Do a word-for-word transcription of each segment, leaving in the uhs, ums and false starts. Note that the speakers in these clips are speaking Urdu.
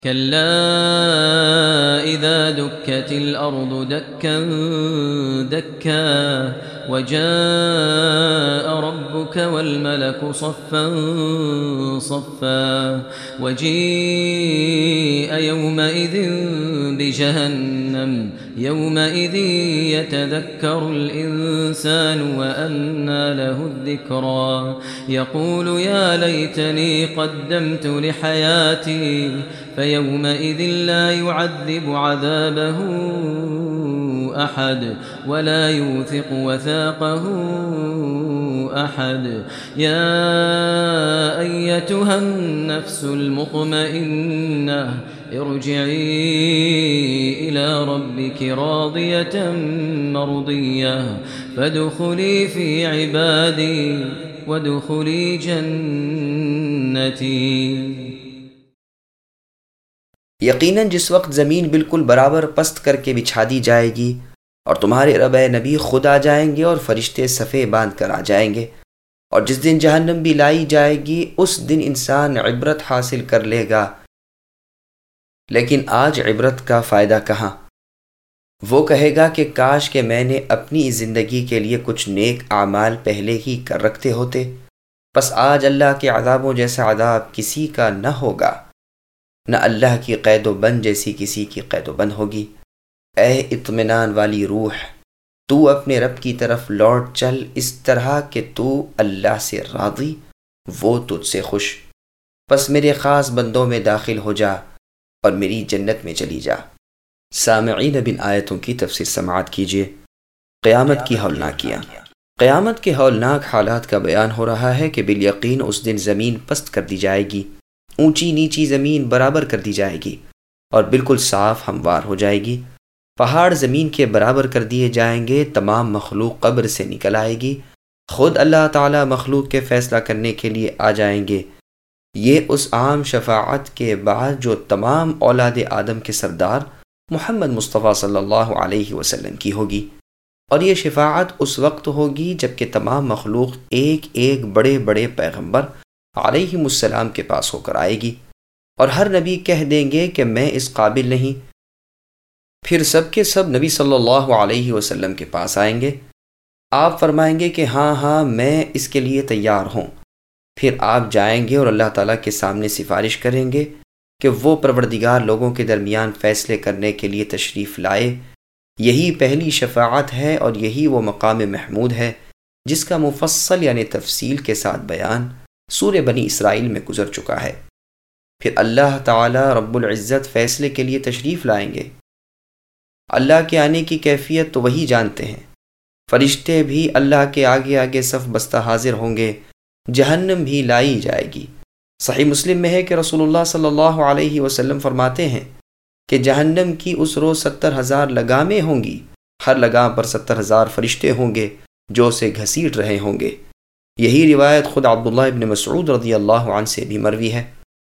كلا إذا دكت الأرض دكا دكا وجاء ربك والملك صفا صفا وجيء يومئذ بجهنم يومئذ يتذكر الإنسان وأنى له الذكرى يقول يا ليتني قدمت لحياتي فيومئذ لا يعذب عذابه أحد ولا يوثق وثاقه أحد يا أيتها النفس المطمئنة ارجعي إلى ربك راضية مرضية فادخلي في عبادي وادخلي جنتي۔ یقیناً جس وقت زمین بالکل برابر پست کر کے بچھا دی جائے گی اور تمہارے رب اے نبی خود آ جائیں گے اور فرشتے صفے باندھ کر آ جائیں گے، اور جس دن جہنم بھی لائی جائے گی اس دن انسان عبرت حاصل کر لے گا، لیکن آج عبرت کا فائدہ کہاں؟ وہ کہے گا کہ کاش کہ میں نے اپنی زندگی کے لیے کچھ نیک اعمال پہلے ہی کر رکھتے ہوتے، پس آج اللہ کے عذابوں جیسا عذاب کسی کا نہ ہوگا، نہ اللہ کی قید و بند جیسی کسی کی قید و بند ہوگی۔ اے اطمینان والی روح، تو اپنے رب کی طرف لوٹ چل اس طرح کہ تو اللہ سے راضی، وہ تجھ سے خوش، پس میرے خاص بندوں میں داخل ہو جا اور میری جنت میں چلی جا۔ سامعین بن آیتوں کی تفسیر سماعت کیجیے۔ قیامت کی ہولناکیاں۔ قیامت کے ہولناک حالات کا بیان ہو رہا ہے کہ بالیقین اس دن زمین پست کر دی جائے گی، اونچی نیچی زمین برابر کر دی جائے گی اور بالکل صاف ہموار ہو جائے گی، پہاڑ زمین کے برابر کر دیے جائیں گے، تمام مخلوق قبر سے نکل آئے گی، خود اللہ تعالی مخلوق کے فیصلہ کرنے کے لیے آ جائیں گے۔ یہ اس عام شفاعت کے بعد جو تمام اولاد آدم کے سردار محمد مصطفیٰ صلی اللہ علیہ وسلم کی ہوگی، اور یہ شفاعت اس وقت ہوگی جب کہ تمام مخلوق ایک ایک بڑے بڑے پیغمبر علیہم السلام کے پاس ہو کر آئے گی، اور ہر نبی کہہ دیں گے کہ میں اس قابل نہیں، پھر سب کے سب نبی صلی اللہ علیہ وسلم کے پاس آئیں گے، آپ فرمائیں گے کہ ہاں ہاں میں اس کے لیے تیار ہوں، پھر آپ جائیں گے اور اللہ تعالیٰ کے سامنے سفارش کریں گے کہ وہ پروردگار لوگوں کے درمیان فیصلے کرنے کے لیے تشریف لائے۔ یہی پہلی شفاعت ہے اور یہی وہ مقام محمود ہے جس کا مفصل یعنی تفصیل کے ساتھ بیان سورہ بنی اسرائیل میں گزر چکا ہے۔ پھر اللہ تعالی رب العزت فیصلے کے لیے تشریف لائیں گے۔ اللہ کے آنے کی کیفیت تو وہی جانتے ہیں، فرشتے بھی اللہ کے آگے آگے صف بستہ حاضر ہوں گے، جہنم بھی لائی جائے گی۔ صحیح مسلم میں ہے کہ رسول اللہ صلی اللہ علیہ وسلم فرماتے ہیں کہ جہنم کی اس روز ستر ہزار لگامیں ہوں گی، ہر لگام پر ستر ہزار فرشتے ہوں گے جو اسے گھسیٹ رہے ہوں گے۔ یہی روایت خود عبداللہ ابن مسعود رضی اللہ عنہ سے بھی مروی ہے۔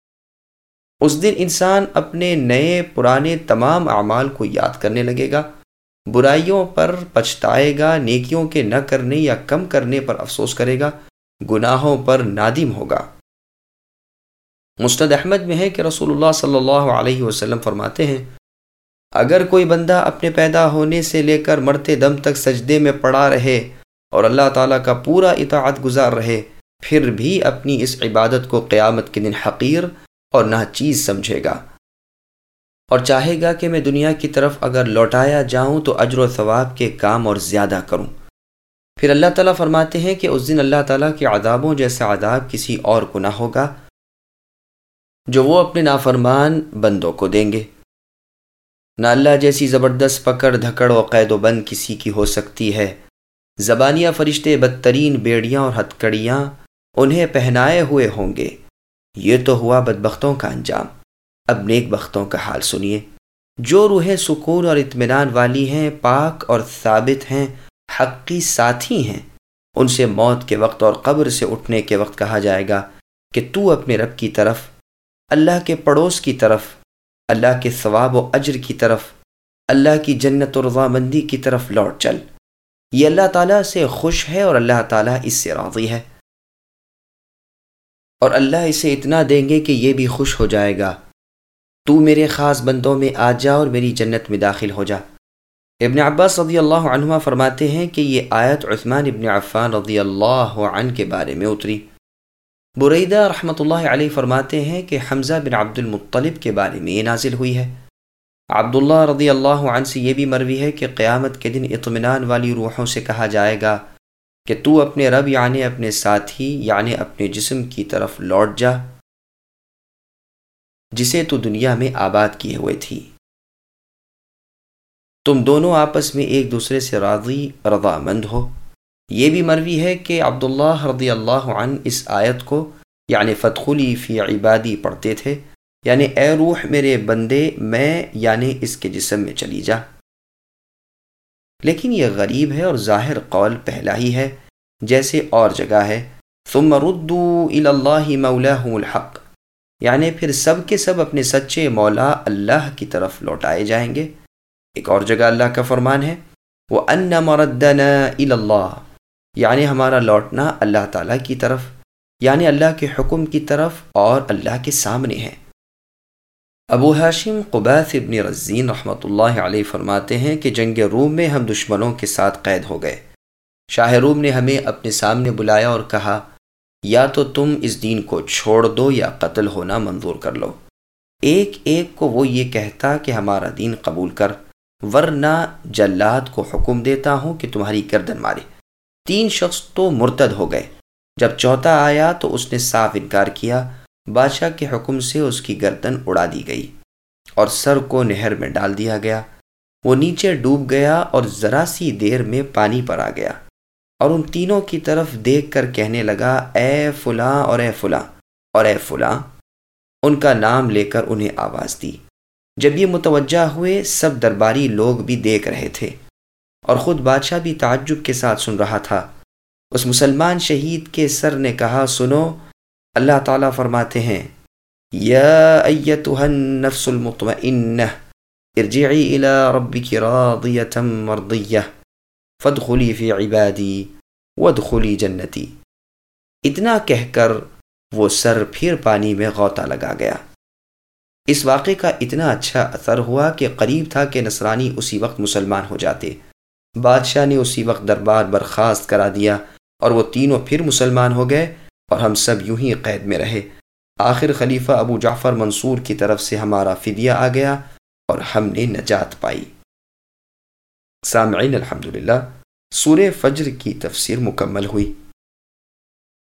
اس دن انسان اپنے نئے پرانے تمام اعمال کو یاد کرنے لگے گا، برائیوں پر پچھتائے گا، نیکیوں کے نہ کرنے یا کم کرنے پر افسوس کرے گا، گناہوں پر نادم ہوگا۔ مسند احمد میں ہے کہ رسول اللہ صلی اللہ علیہ وسلم فرماتے ہیں، اگر کوئی بندہ اپنے پیدا ہونے سے لے کر مرتے دم تک سجدے میں پڑا رہے اور اللہ تعالیٰ کا پورا اطاعت گزار رہے، پھر بھی اپنی اس عبادت کو قیامت کے دن حقیر اور ناچیز سمجھے گا اور چاہے گا کہ میں دنیا کی طرف اگر لوٹایا جاؤں تو اجر و ثواب کے کام اور زیادہ کروں، پھر اللہ تعالیٰ فرماتے ہیں کہ اس دن اللہ تعالیٰ کے عذابوں جیسا عذاب کسی اور کو نہ ہوگا جو وہ اپنے نافرمان بندوں کو دیں گے۔ نہ اللہ جیسی زبردست پکڑ دھکڑ و قید و بند کسی کی ہو سکتی ہے۔ زبانیہ فرشتے بدترین بیڑیاں اور ہتکڑیاں انہیں پہنائے ہوئے ہوں گے۔ یہ تو ہوا بدبختوں کا انجام، اب نیک بختوں کا حال سنیے۔ جو روحیں سکون اور اطمینان والی ہیں، پاک اور ثابت ہیں، حق کی ساتھی ہیں، ان سے موت کے وقت اور قبر سے اٹھنے کے وقت کہا جائے گا کہ تو اپنے رب کی طرف، اللہ کے پڑوس کی طرف، اللہ کے ثواب و اجر کی طرف، اللہ کی جنت و رضامندی کی طرف لوٹ چل۔ یہ اللہ تعالیٰ سے خوش ہے اور اللہ تعالیٰ اس سے راضی ہے، اور اللہ اسے اتنا دیں گے کہ یہ بھی خوش ہو جائے گا تو میرے خاص بندوں میں آ جا اور میری جنت میں داخل ہو جا۔ ابن عباس رضی اللہ عنہما فرماتے ہیں کہ یہ آیت عثمان ابن عفان رضی اللہ عنہ کے بارے میں اتری۔ بریدہ رحمۃ اللہ علیہ فرماتے ہیں کہ حمزہ بن عبد المطلب کے بارے میں یہ نازل ہوئی ہے۔ عبداللہ رضی اللہ عنہ سے یہ بھی مروی ہے کہ قیامت کے دن اطمینان والی روحوں سے کہا جائے گا کہ تو اپنے رب یعنی اپنے ساتھی یعنی اپنے جسم کی طرف لوٹ جا جسے تو دنیا میں آباد کیے ہوئے تھی۔ تم دونوں آپس میں ایک دوسرے سے راضی رضامند ہو۔ یہ بھی مروی ہے کہ عبداللہ رضی اللہ عنہ اس آیت کو یعنی فادخلی فی عبادی پڑھتے تھے، یعنی اے روح میرے بندے میں یعنی اس کے جسم میں چلی جا۔ لیکن یہ غریب ہے اور ظاہر قول پہلا ہی ہے، جیسے اور جگہ ہے ثم ردوا الی اللہ مولاہم الحق، یعنی پھر سب کے سب اپنے سچے مولا اللہ کی طرف لوٹائے جائیں گے۔ ایک اور جگہ اللہ کا فرمان ہے وَأَنَّ مَرَدَّنَا إِلَى اللَّهِ، یعنی ہمارا لوٹنا اللہ تعالیٰ کی طرف، یعنی اللہ کے حکم کی طرف اور اللہ کے سامنے ہے۔ ابو ہاشم قبیث ابن رزین رحمۃ اللہ علیہ فرماتے ہیں کہ جنگ روم میں ہم دشمنوں کے ساتھ قید ہو گئے۔ شاہ روم نے ہمیں اپنے سامنے بلایا اور کہا یا تو تم اس دین کو چھوڑ دو یا قتل ہونا منظور کر لو۔ ایک ایک کو وہ یہ کہتا کہ ہمارا دین قبول کر، ورنہ جلاد کو حکم دیتا ہوں کہ تمہاری گردن مارے۔ تین شخص تو مرتد ہو گئے۔ جب چوتھا آیا تو اس نے صاف انکار کیا۔ بادشاہ کے حکم سے اس کی گردن اڑا دی گئی اور سر کو نہر میں ڈال دیا گیا۔ وہ نیچے ڈوب گیا اور ذرا سی دیر میں پانی پر آ گیا اور ان تینوں کی طرف دیکھ کر کہنے لگا اے فلاں اور اے فلاں اور اے فلاں، ان کا نام لے کر انہیں آواز دی۔ جب یہ متوجہ ہوئے سب درباری لوگ بھی دیکھ رہے تھے اور خود بادشاہ بھی تعجب کے ساتھ سن رہا تھا۔ اس مسلمان شہید کے سر نے کہا سنو، اللہ تعالیٰ فرماتے ہیں یا ایتھا النفس المطمئنہ ارجعی الی ربک راضیۃ مرضیہ فادخلی فی عبادی وادخلی جنتی۔ اتنا کہہ کر وہ سر پھر پانی میں غوطہ لگا گیا۔ اس واقعے کا اتنا اچھا اثر ہوا کہ قریب تھا کہ نصرانی اسی وقت مسلمان ہو جاتے۔ بادشاہ نے اسی وقت دربار برخاست کرا دیا اور وہ تینوں پھر مسلمان ہو گئے اور ہم سب یوں ہی قید میں رہے۔ آخر خلیفہ ابو جعفر منصور کی طرف سے ہمارا فدیہ آ گیا اور ہم نے نجات پائی۔ سامعین الحمدللہ، سورہ فجر کی تفسیر مکمل ہوئی۔